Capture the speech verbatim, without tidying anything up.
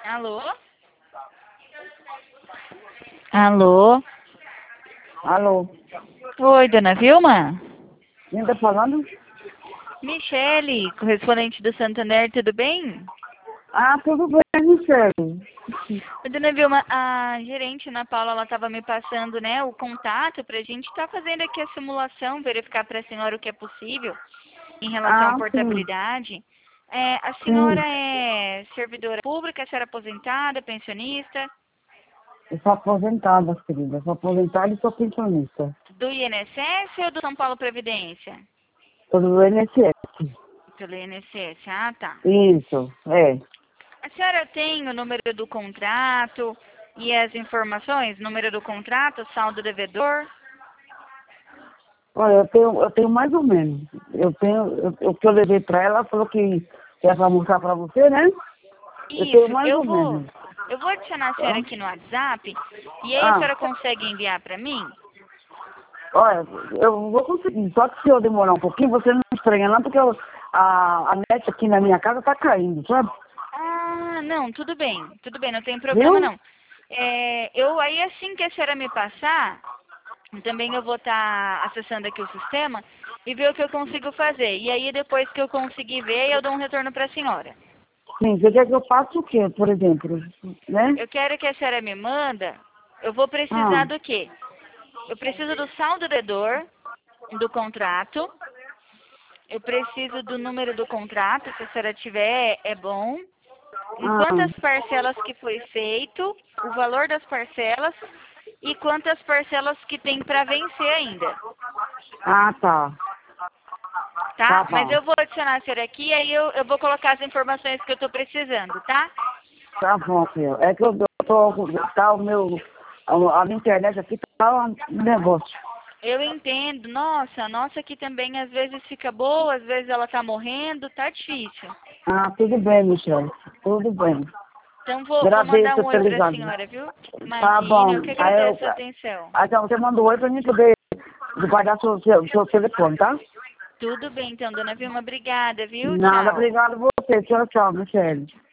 Alô? Alô? Alô, Oi, dona Vilma? quem tá falando? Michele, correspondente do Santander, tudo bem? Ah, tudo bem, Michele. Oi, dona Vilma, a gerente Ana Paula, ela estava me passando, né, o contato para a gente estar fazendo aqui a simulação, verificar para a senhora o que é possível em relação à Ah, sim, portabilidade. É, a senhora sim. é servidora pública, a senhora é aposentada, pensionista, Eu sou aposentada, querida. Eu sou aposentada e sou pensionista. do I N S S ou do São Paulo Previdência? Sou do I N S S. Pelo I N S S, ah, tá. Isso, é. A senhora tem o número do contrato e as informações? Número do contrato, saldo devedor? Olha, eu tenho, eu tenho mais ou menos. Eu tenho, eu- o que eu levei pra ela, ela falou que que é pra mostrar pra você, né? Eu tenho Isso, mais eu ou vou, menos. eu vou adicionar a senhora Tá? aqui no WhatsApp e aí a Ah, senhora consegue enviar para mim? olha, eu vou conseguir. Só que se eu demorar um pouquinho, você não estranha não, porque eu- a, a net aqui na minha casa tá caindo, sabe? Ah, não, tudo bem, tudo bem, não tem problema Viu? não. É, eu aí assim que a senhora me passar, também eu vou estar acessando aqui o sistema e ver o que eu consigo fazer. E aí depois que eu conseguir ver, eu dou um retorno para a senhora. Sim, você quer que eu faça o quê, por exemplo? Né? Eu quero que a senhora me manda, eu vou Ah, precisar do quê? Eu preciso do saldo devedor, do contrato, eu preciso do número do contrato, se a senhora tiver, é bom. Em ah, quantas parcelas que foi feito, o valor das parcelas e quantas parcelas que tem para vencer ainda, ah, tá. Tá tá? Mas bom. eu vou adicionar a senhora aqui e aí eu, eu vou colocar as informações que eu estou precisando, tá? Tá bom, filho. É que eu tô, tá o meu, a, a minha internet aqui tá um negócio. Eu entendo, nossa, a nossa aqui também às vezes fica boa, às vezes ela tá morrendo, tá difícil. Ah, tudo bem, Michele. Tudo bem. Então vou, vou mandar Agradeço um por oi ter pra ligado. senhora, viu? Tá Imagine, eu bom. que Aí, eu, agradeço a atenção. aí então você manda um oi pra mim poder guardar seu, seu, seu telefone, tá? Tudo bem então, dona Vilma, obrigada, viu? Nada, Tchau. obrigado a você. Tchau, tchau, Michele.